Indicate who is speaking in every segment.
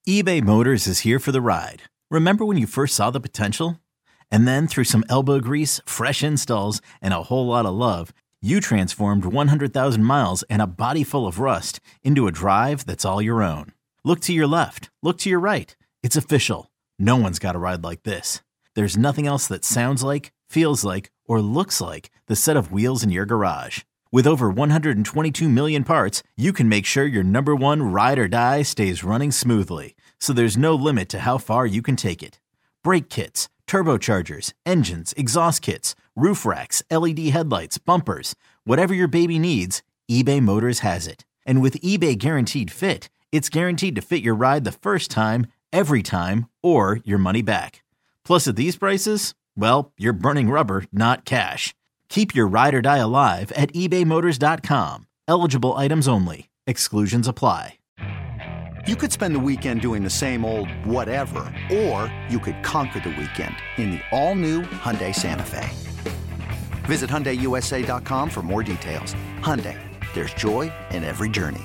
Speaker 1: eBay Motors is here for the ride. Remember when you first saw the potential? And then through some elbow grease, fresh installs, and a whole lot of love, you transformed 100,000 miles and a body full of rust into a drive that's all your own. Look to your left. Look to your right. It's official. No one's got a ride like this. There's nothing else that sounds like, feels like, or looks like the set of wheels in your garage. With over 122 million parts, you can make sure your number one ride or die stays running smoothly. So there's no limit to how far you can take it. Brake kits, turbochargers, engines, exhaust kits, roof racks, LED headlights, bumpers, whatever your baby needs, eBay Motors has it. And with eBay Guaranteed Fit, it's guaranteed to fit your ride the first time, every time, or your money back. Plus at these prices, well, you're burning rubber, not cash. Keep your ride or die alive at ebaymotors.com. Eligible items only. Exclusions apply.
Speaker 2: You could spend the weekend doing the same old whatever, or you could conquer the weekend in the all-new Hyundai Santa Fe. Visit HyundaiUSA.com for more details. Hyundai, there's joy in every journey.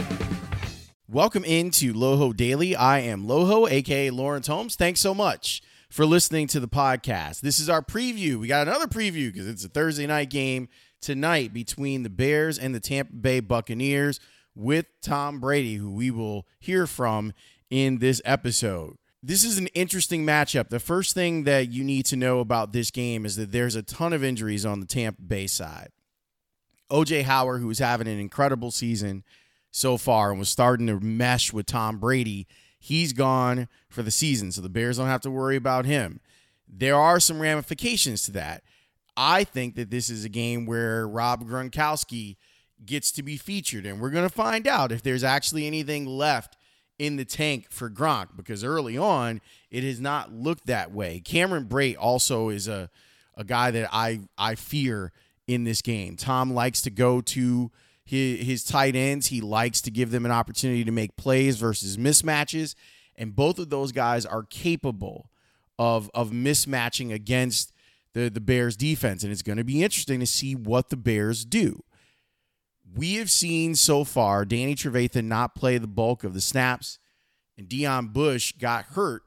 Speaker 3: Welcome into Loho Daily. I am Loho, a.k.a. Lawrence Holmes. Thanks so much for listening to the podcast. This is our preview. We got another preview because it's a Thursday night game tonight between the Bears and the Tampa Bay Buccaneers with Tom Brady, who we will hear from in this episode. This is an interesting matchup. The first thing that you need to know about this game is that there's a ton of injuries on the Tampa Bay side. O.J. Howard, who is having an incredible season so far and was starting to mesh with Tom Brady, he's gone for the season, so the Bears don't have to worry about him. There are some ramifications to that. I think that this is a game where Rob Gronkowski gets to be featured, and we're going to find out if there's actually anything left in the tank for Gronk, because early on, it has not looked that way. Cameron Brate also is a guy that I fear in this game. Tom likes to go to his tight ends. He likes to give them an opportunity to make plays versus mismatches, and both of those guys are capable of mismatching against the Bears defense, and it's going to be interesting to see what the Bears do. We have seen so far Danny Trevathan not play the bulk of the snaps, and Deion Bush got hurt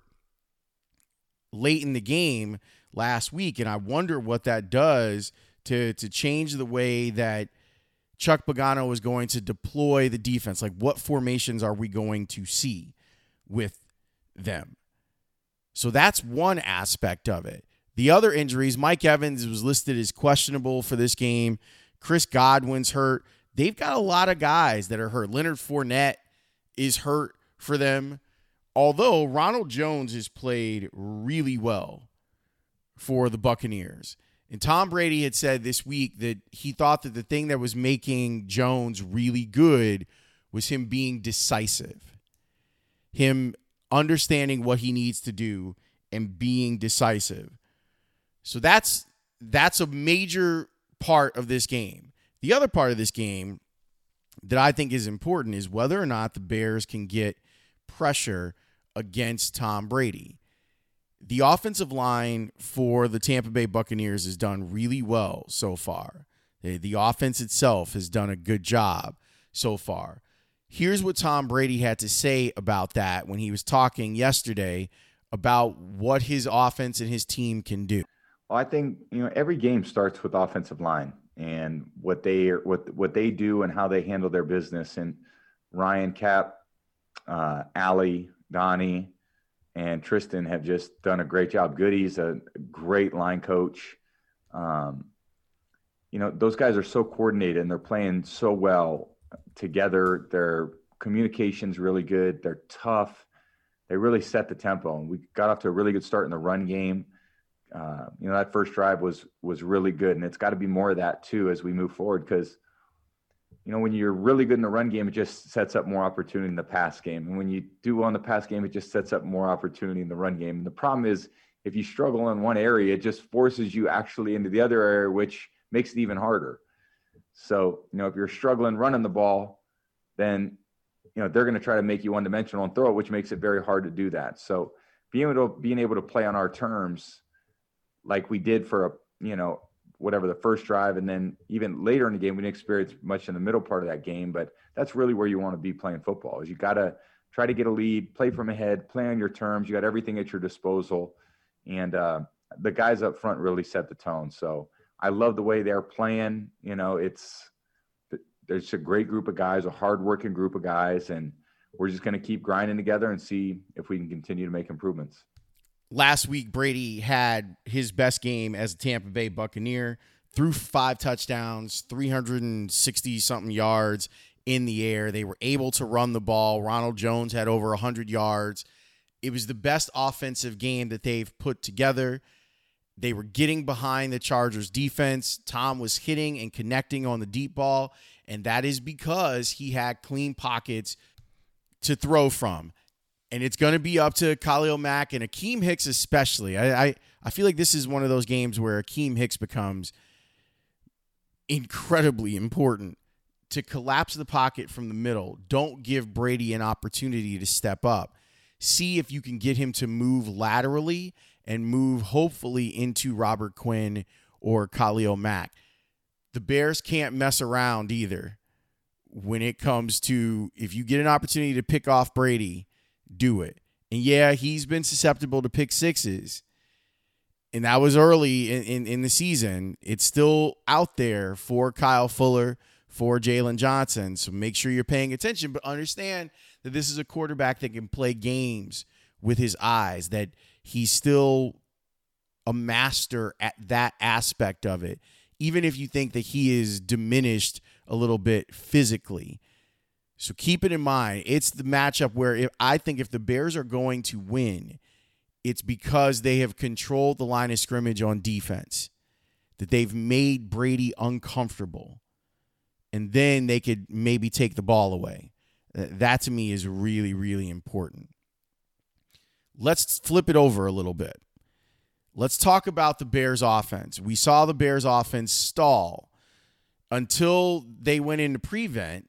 Speaker 3: late in the game last week, and I wonder what that does to change the way that Chuck Pagano is going to deploy the defense. Like, what formations are we going to see with them? So that's one aspect of it. The other injuries, Mike Evans was listed as questionable for this game. Chris Godwin's hurt. They've got a lot of guys that are hurt. Leonard Fournette is hurt for them, although Ronald Jones has played really well for the Buccaneers. And Tom Brady had said this week that he thought that the thing that was making Jones really good was him being decisive, him understanding what he needs to do and being decisive. So that's a major part of this game. The other part of this game that I think is important is whether or not the Bears can get pressure against Tom Brady. The offensive line for the Tampa Bay Buccaneers has done really well so far. The offense itself has done a good job so far. Here's what Tom Brady had to say about that when he was talking yesterday about what his offense and his team can do.
Speaker 4: Well, I think, every game starts with offensive line and what they do and how they handle their business. And Ryan, Cap, Allie, Donnie, and Tristan have just done a great job. Goody's a great line coach. Those guys are so coordinated and they're playing so well together. Their communication's really good. They're tough. They really set the tempo. And we got off to a really good start in the run game. That first drive was really good, and it's got to be more of that too as we move forward, because when you're really good in the run game, it just sets up more opportunity in the pass game, and when you do on the pass game, it just sets up more opportunity in the run game. And the problem is, if you struggle in one area, it just forces you actually into the other area, which makes it even harder. So if you're struggling running the ball, then they're going to try to make you one-dimensional and throw it, which makes it very hard to do that. So being able to play on our terms, like we did for the first drive, and then even later in the game, we didn't experience much in the middle part of that game, but that's really where you want to be playing football. Is you got to try to get a lead, play from ahead, play on your terms. You got everything at your disposal. And the guys up front really set the tone. So I love the way they're playing. You know, there's a great group of guys, a hardworking group of guys, and we're just going to keep grinding together and see if we can continue to make improvements.
Speaker 3: Last week, Brady had his best game as a Tampa Bay Buccaneer, threw 5 touchdowns, 360-something yards in the air. They were able to run the ball. Ronald Jones had over 100 yards. It was the best offensive game that they've put together. They were getting behind the Chargers defense. Tom was hitting and connecting on the deep ball, and that is because he had clean pockets to throw from. And it's going to be up to Khalil Mack and Akeem Hicks especially. I feel like this is one of those games where Akeem Hicks becomes incredibly important to collapse the pocket from the middle. Don't give Brady an opportunity to step up. See if you can get him to move laterally and move hopefully into Robert Quinn or Khalil Mack. The Bears can't mess around either when it comes to, if you get an opportunity to pick off Brady, do it. And yeah, he's been susceptible to pick sixes, and that was early in the season. It's still out there for Kyle Fuller, for Jalen Johnson, so make sure you're paying attention, but understand that this is a quarterback that can play games with his eyes, that he's still a master at that aspect of it, even if you think that he is diminished a little bit physically. So keep it in mind. It's the matchup where I think if the Bears are going to win, it's because they have controlled the line of scrimmage on defense, that they've made Brady uncomfortable, and then they could maybe take the ball away. That to me is really, really important. Let's flip it over a little bit. Let's talk about the Bears offense. We saw the Bears offense stall until they went into prevent.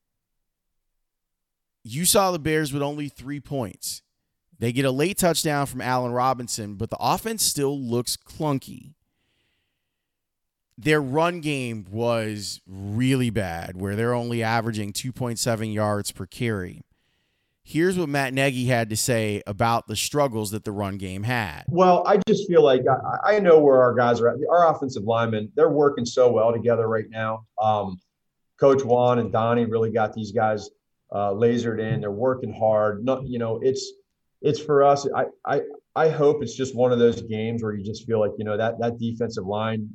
Speaker 3: You saw the Bears with only 3 points. They get a late touchdown from Allen Robinson, but the offense still looks clunky. Their run game was really bad, where they're only averaging 2.7 yards per carry. Here's what Matt Nagy had to say about the struggles that the run game had.
Speaker 5: Well, I just feel like I know where our guys are at. Our offensive linemen, they're working so well together right now. Coach Juan and Donnie really got these guys lasered in. They're working hard. It's for us. I hope it's just one of those games where you just feel like, that defensive line,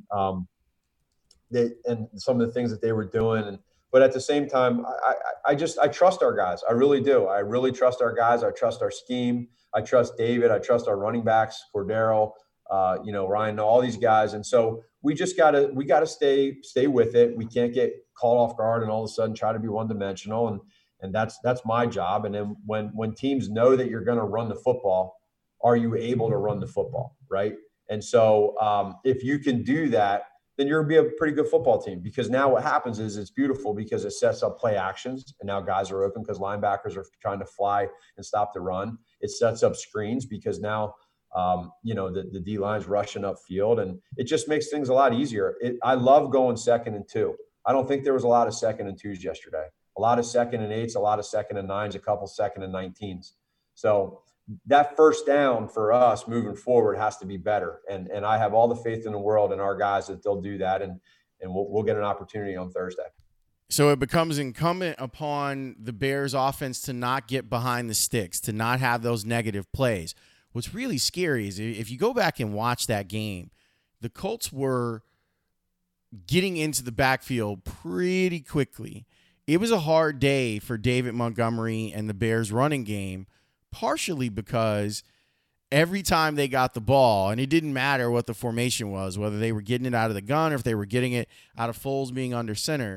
Speaker 5: and some of the things that they were doing. But at the same time, I trust our guys. I really do. I really trust our guys. I trust our scheme. I trust David. I trust our running backs, Cordero, Ryan, all these guys. And so we gotta stay with it. We can't get caught off guard and all of a sudden try to be one dimensional. And that's my job. And then when teams know that you're going to run the football, are you able to run the football, right? And so if you can do that, then you're going to be a pretty good football team, because now what happens is it's beautiful because it sets up play actions, and now guys are open because linebackers are trying to fly and stop the run. It sets up screens because now, the D-line's rushing upfield, and it just makes things a lot easier. I love going 2nd and 2. I don't think there was a lot of 2nd and 2s yesterday. A lot of 2nd and 8s, a lot of 2nd and 9s, a couple 2nd and 19s. So that first down for us moving forward has to be better. And I have all the faith in the world in our guys that they'll do that. And we'll get an opportunity on Thursday.
Speaker 3: So it becomes incumbent upon the Bears offense to not get behind the sticks, to not have those negative plays. What's really scary is if you go back and watch that game, the Colts were getting into the backfield pretty quickly. It was a hard day for David Montgomery and the Bears running game, partially because every time they got the ball, and it didn't matter what the formation was, whether they were getting it out of the gun or if they were getting it out of Foles being under center,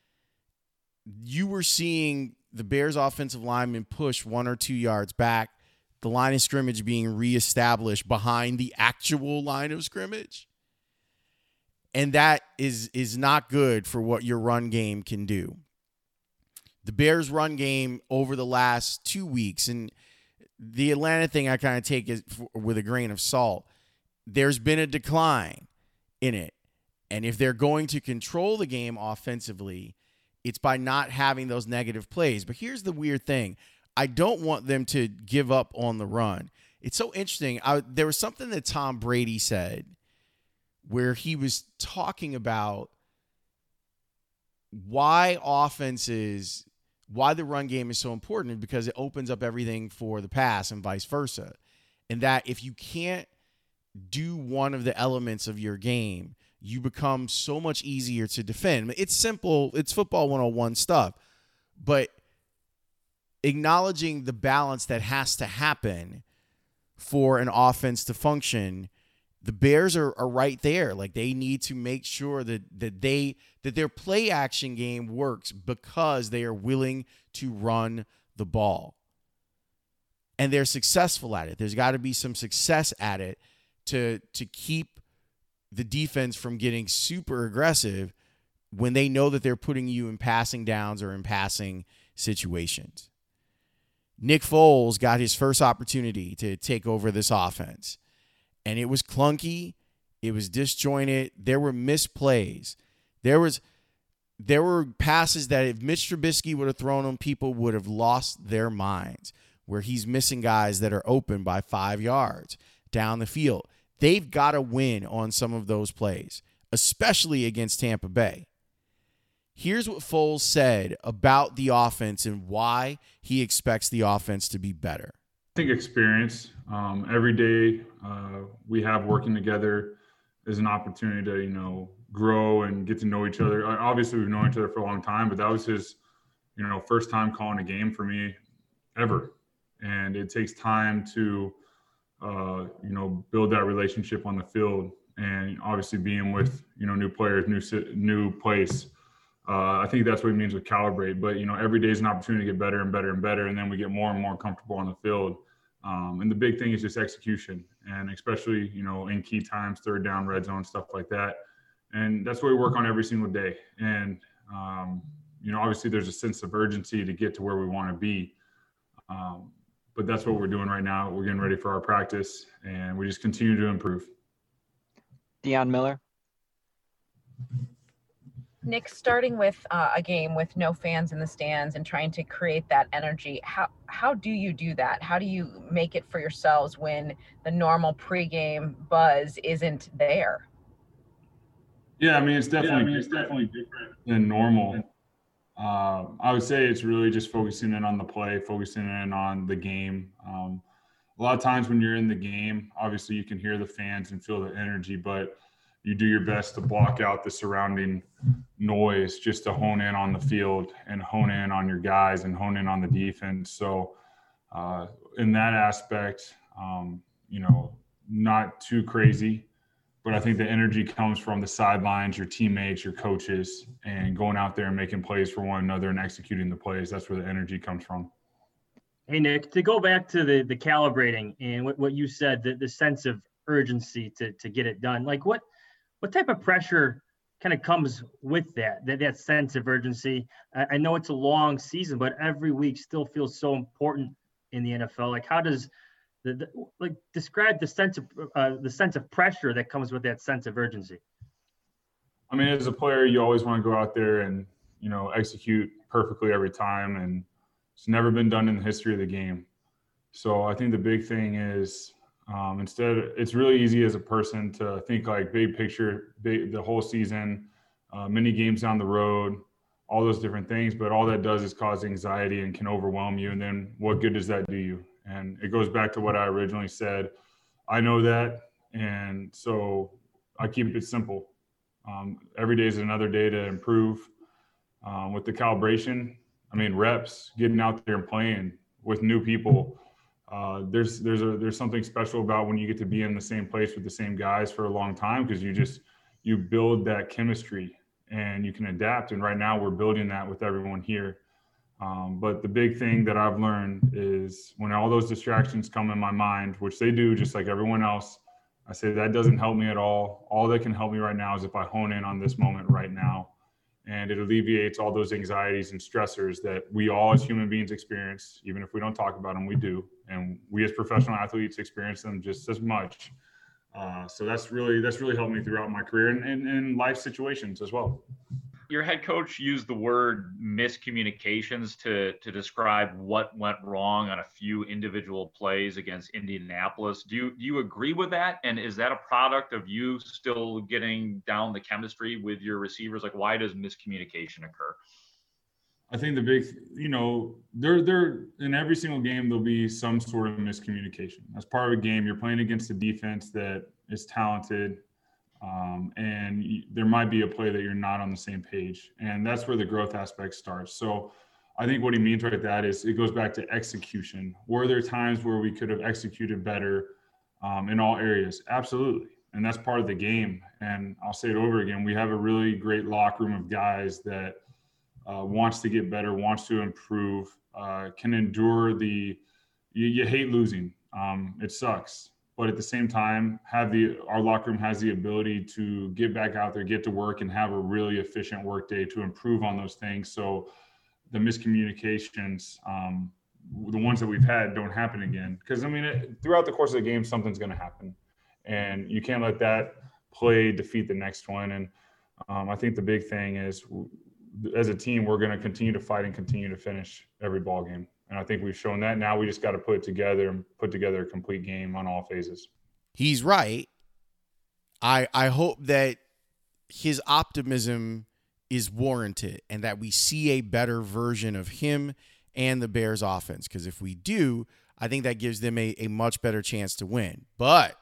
Speaker 3: you were seeing the Bears offensive linemen push 1 or 2 yards back, the line of scrimmage being reestablished behind the actual line of scrimmage. And that is not good for what your run game can do. The Bears run game over the last 2 weeks, and the Atlanta thing I kind of take with a grain of salt. There's been a decline in it. And if they're going to control the game offensively, it's by not having those negative plays. But here's the weird thing. I don't want them to give up on the run. It's so interesting. There was something that Tom Brady said where he was talking about why the run game is so important, because it opens up everything for the pass and vice versa. And that if you can't do one of the elements of your game, you become so much easier to defend. It's simple. It's football 101 stuff. But acknowledging the balance that has to happen for an offense to function, the Bears are right there. Like, they need to make sure that their play action game works because they are willing to run the ball. And they're successful at it. There's got to be some success at it to keep the defense from getting super aggressive when they know that they're putting you in passing downs or in passing situations. Nick Foles got his first opportunity to take over this offense, and it was clunky. It was disjointed. There were misplays. There were passes that if Mitch Trubisky would have thrown them, people would have lost their minds, where he's missing guys that are open by 5 yards down the field. They've got to win on some of those plays, especially against Tampa Bay. Here's what Foles said about the offense and why he expects the offense to be better.
Speaker 6: I think experience. Every day we have working together is an opportunity to, grow and get to know each other. Obviously, we've known each other for a long time, but that was his, first time calling a game for me ever. And it takes time to, build that relationship on the field, and obviously being with, new players, new place. I think that's what he means with calibrate. But, every day is an opportunity to get better and better and better. And then we get more and more comfortable on the field. And the big thing is just execution, and especially, in key times, third down, red zone, stuff like that. And that's what we work on every single day. And, obviously there's a sense of urgency to get to where we want to be. But that's what we're doing right now. We're getting ready for our practice, and we just continue to improve.
Speaker 7: Deion Miller.
Speaker 8: Nick, starting with a game with no fans in the stands and trying to create that energy, how do you do that? How do you make it for yourselves when the normal pregame buzz isn't there?
Speaker 6: Yeah, it's definitely different than normal. I would say it's really just focusing in on the play, focusing in on the game. A lot of times when you're in the game, obviously you can hear the fans and feel the energy, but you do your best to block out the surrounding noise just to hone in on the field and hone in on your guys and hone in on the defense. So in that aspect, not too crazy, but I think the energy comes from the sidelines, your teammates, your coaches, and going out there and making plays for one another and executing the plays. That's where the energy comes from.
Speaker 9: Hey, Nick, to go back to the calibrating and what you said, the sense of urgency to get it done, like what type of pressure kind of comes with that sense of urgency? I know it's a long season, but every week still feels so important in the NFL. Like, how does describe the sense of pressure that comes with that sense of urgency?
Speaker 6: As a player, you always want to go out there and, execute perfectly every time. And it's never been done in the history of the game. So I think the big thing is it's really easy as a person to think like big picture, the whole season, many games down the road, all those different things. But all that does is cause anxiety and can overwhelm you. And then what good does that do you? And it goes back to what I originally said. I know that. And so I keep it simple. Every day is another day to improve. With the calibration, reps, getting out there and playing with new people. There's something special about when you get to be in the same place with the same guys for a long time, because you build that chemistry and you can adapt. And right now we're building that with everyone here. But the big thing that I've learned is when all those distractions come in my mind, which they do just like everyone else, I say that doesn't help me at all. All that can help me right now is if I hone in on this moment right now. And it alleviates all those anxieties and stressors that we all as human beings experience. Even if we don't talk about them, we do. And we as professional athletes experience them just as much. So that's really helped me throughout my career and in life situations as well.
Speaker 10: your head coach used the word miscommunications to describe what went wrong on a few individual plays against Indianapolis. Do you agree with that? And is that a product of you still getting down the chemistry with your receivers? Like, why does miscommunication occur?
Speaker 6: I think the big, there in every single game, there'll be some sort of miscommunication. As part of a game, you're playing against a defense that is talented, and there might be a play that you're not on the same page. And that's where the growth aspect starts. So I think what he means right that is it goes back to execution. Were there times where we could have executed better in all areas? Absolutely. And that's part of the game. And I'll say it over again. We have a really great locker room of guys that wants to get better, wants to improve, can endure you hate losing. It sucks. But at the same time, our locker room has the ability to get back out there, get to work, and have a really efficient work day to improve on those things. So the miscommunications, the ones that we've had, don't happen again. Because, throughout the course of the game, something's going to happen. And you can't let that play defeat the next one. And I think the big thing is, as a team, we're going to continue to fight and continue to finish every ball game. And I think we've shown that. Now we just got to put it together and put together a complete game on all phases.
Speaker 3: He's right. I hope that his optimism is warranted and that we see a better version of him and the Bears offense. Because if we do, I think that gives them a much better chance to win. But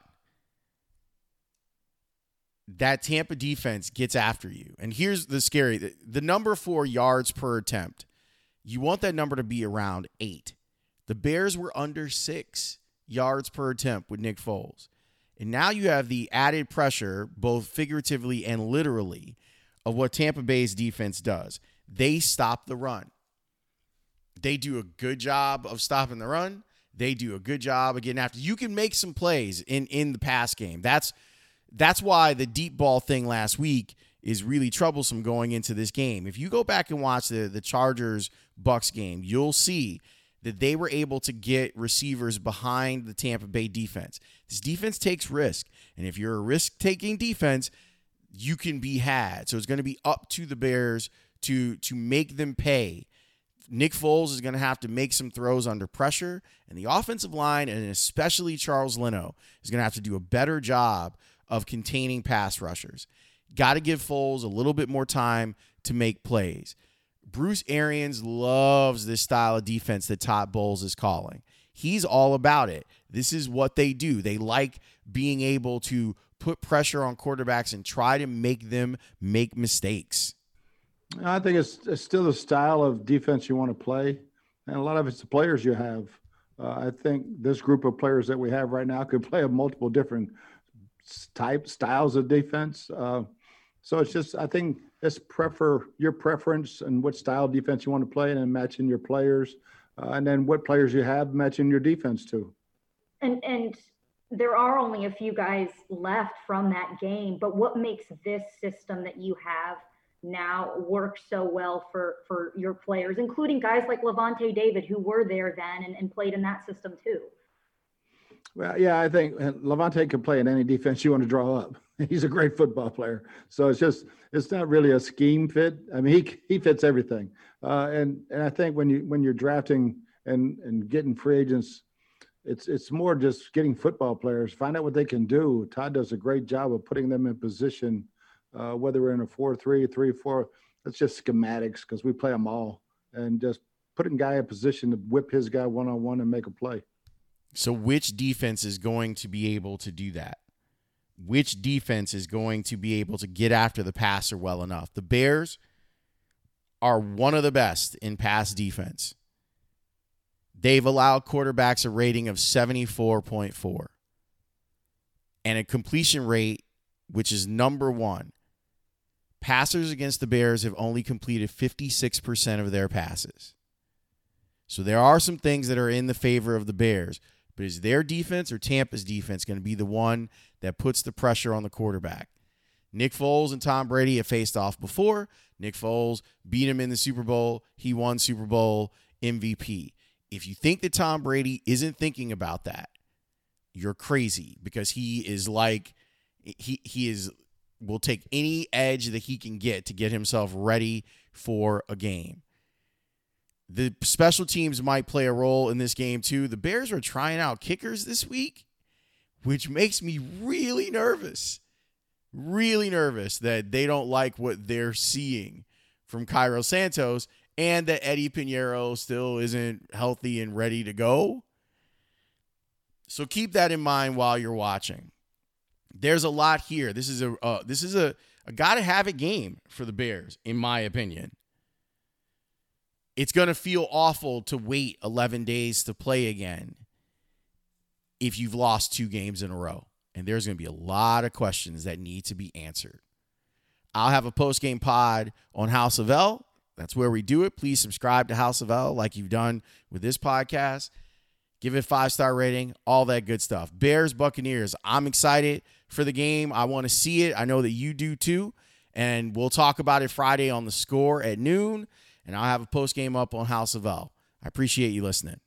Speaker 3: that Tampa defense gets after you. And here's the scary, the number 4 yards per attempt. You want that number to be around 8. The Bears were under 6 yards per attempt with Nick Foles. And now you have the added pressure, both figuratively and literally, of what Tampa Bay's defense does. They stop the run. They do a good job of stopping the run. They do a good job of getting after. You can make some plays in the pass game. That's why the deep ball thing last week is really troublesome going into this game. If you go back and watch the Chargers-Bucks game, you'll see that they were able to get receivers behind the Tampa Bay defense. This defense takes risk, and if you're a risk-taking defense, you can be had. So it's going to be up to the Bears to make them pay. Nick Foles is going to have to make some throws under pressure, and the offensive line, and especially Charles Leno, is going to have to do a better job of containing pass rushers. Got to give Foles a little bit more time to make plays. Bruce Arians loves this style of defense that Todd Bowles is calling. He's all about it. This is what they do. They like being able to put pressure on quarterbacks and try to make them make mistakes.
Speaker 11: I think it's still the style of defense you want to play, and a lot of it's the players you have. I think this group of players that we have right now could play multiple different styles of defense. So it's just, I think it's your preference and what style of defense you want to play, and then matching your players, and then what players you have matching your defense to. And there are only a few guys left from that game, but what makes this system that you have now work so well for your players, including guys like Lavonte David, who were there then and played in that system too? Well, yeah, I think Lavonte can play in any defense you want to draw up. He's a great football player. So it's not really a scheme fit. I mean, he fits everything. And I think when you're drafting and getting free agents, it's more just getting football players, find out what they can do. Todd does a great job of putting them in position, whether we're in a 4-3, 3-4. It's just schematics because we play them all, and just putting a guy in position to whip his guy one-on-one and make a play.
Speaker 3: So which defense is going to be able to do that? Which defense is going to be able to get after the passer well enough? The Bears are one of the best in pass defense. They've allowed quarterbacks a rating of 74.4 and a completion rate, which is number 1. Passers against the Bears have only completed 56% of their passes. So there are some things that are in the favor of the Bears. But is their defense or Tampa's defense going to be the one that puts the pressure on the quarterback? Nick Foles and Tom Brady have faced off before. Nick Foles beat him in the Super Bowl. He won Super Bowl MVP. If you think that Tom Brady isn't thinking about that, you're crazy, because he is will take any edge that he can get to get himself ready for a game. The special teams might play a role in this game too. The Bears are trying out kickers this week, which makes me really nervous that they don't like what they're seeing from Cairo Santos and that Eddie Pinheiro still isn't healthy and ready to go. So keep that in mind while you're watching. There's a lot here. This is a gotta have it game for the Bears, in my opinion. It's going to feel awful to wait 11 days to play again if you've lost 2 games in a row. And there's going to be a lot of questions that need to be answered. I'll have a post-game pod on House of L. That's where we do it. Please subscribe to House of L like you've done with this podcast. Give it a 5-star rating, all that good stuff. Bears, Buccaneers. I'm excited for the game. I want to see it. I know that you do too. And we'll talk about it Friday on The Score at noon. And I'll have a post game up on House of L. I appreciate you listening.